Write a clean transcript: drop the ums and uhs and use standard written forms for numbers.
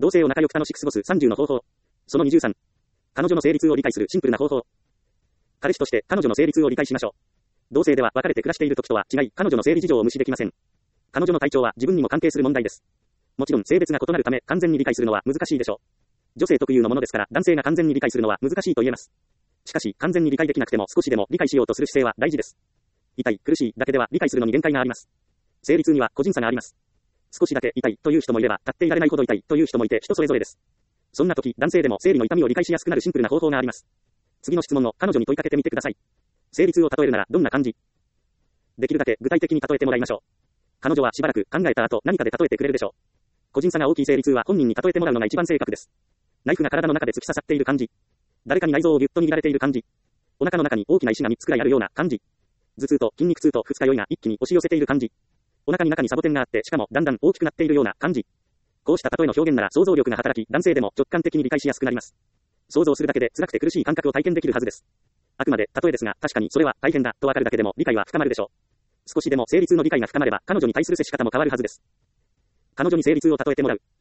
同性を仲良く楽しく過ごす30の方法。その23。彼女の生理痛を理解するシンプルな方法。彼氏として彼女の生理痛を理解しましょう。同性では別れて暮らしている時とは違い、彼女の生理事情を無視できません。彼女の体調は自分にも関係する問題です。もちろん性別が異なるため完全に理解するのは難しいでしょう。女性特有のものですから男性が完全に理解するのは難しいと言えます。しかし完全に理解できなくても少しでも理解しようとする姿勢は大事です。痛い、苦しいだけでは理解するのに限界があります。生理痛には個人差があります。少しだけ痛いという人もいれば立っていられないほど痛いという人もいて人それぞれです。そんな時男性でも生理の痛みを理解しやすくなるシンプルな方法があります。次の質問を彼女に問いかけてみてください。生理痛を例えるならどんな感じ？できるだけ具体的に例えてもらいましょう。彼女はしばらく考えた後何かで例えてくれるでしょう。個人差が大きい生理痛は本人に例えてもらうのが一番正確です。ナイフが体の中で突き刺さっている感じ。誰かに内臓をぎゅっと握られている感じ。お腹の中に大きな石が3つくらいあるような感じ。頭痛と筋肉痛と二日酔いが一気に押し寄せている感じ。お腹に中にサボテンがあってしかもだんだん大きくなっているような感じ。こうした例えの表現なら想像力が働き男性でも直感的に理解しやすくなります。想像するだけで辛くて苦しい感覚を体験できるはずです。あくまで例えですが確かにそれは大変だとわかるだけでも理解は深まるでしょう。少しでも生理痛の理解が深まれば彼女に対する接し方も変わるはずです。彼女に生理痛を例えてもらう。